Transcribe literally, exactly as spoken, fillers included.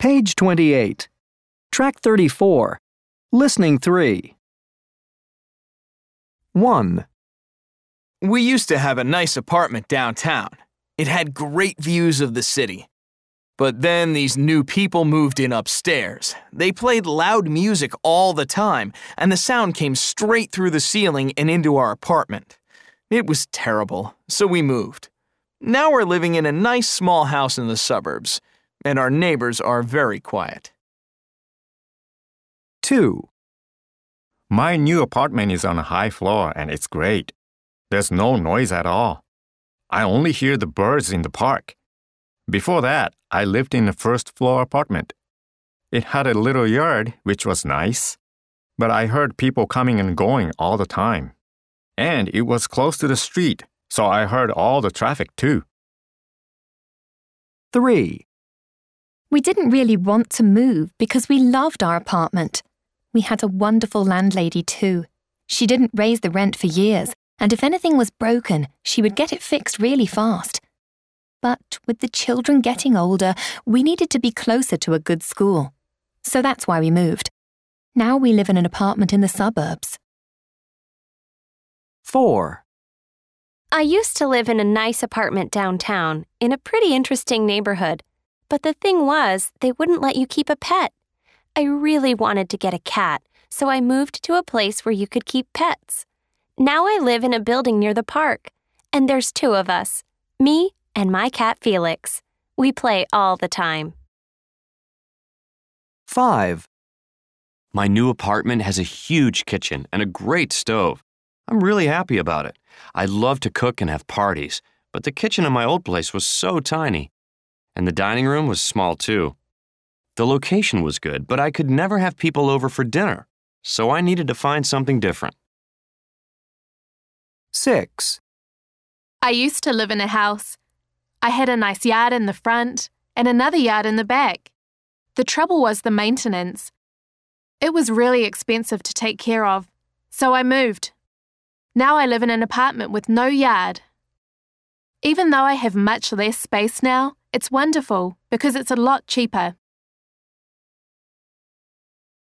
Page twenty-eight. Track thirty-four. Listening three. one. We used to have a nice apartment downtown. It had great views of the city. But then these new people moved in upstairs. They played loud music all the time, and the sound came straight through the ceiling and into our apartment. It was terrible, so we moved. Now we're living in a nice small house in the suburbs, and our neighbors are very quiet. two. My new apartment is on a high floor and it's great. There's no noise at all. I only hear the birds in the park. Before that, I lived in a first-floor apartment. It had a little yard, which was nice, but I heard people coming and going all the time. And it was close to the street, so I heard all the traffic too. three. We didn't really want to move because we loved our apartment. We had a wonderful landlady too. She didn't raise the rent for years, and if anything was broken, she would get it fixed really fast. But with the children getting older, we needed to be closer to a good school. So that's why we moved. Now we live in an apartment in the suburbs. four. I used to live in a nice apartment downtown, in a pretty interesting neighborhood. But the thing was, they wouldn't let you keep a pet. I really wanted to get a cat, so I moved to a place where you could keep pets. Now I live in a building near the park, and there's two of us, me and my cat Felix. We play all the time. five. My new apartment has a huge kitchen and a great stove. I'm really happy about it. I love to cook and have parties, but the kitchen in my old place was so tiny. And the dining room was small too. The location was good, but I could never have people over for dinner, so I needed to find something different. six. I used to live in a house. I had a nice yard in the front and another yard in the back. The trouble was the maintenance. It was really expensive to take care of, so I moved. Now I live in an apartment with no yard. Even though I have much less space now, it's wonderful because it's a lot cheaper.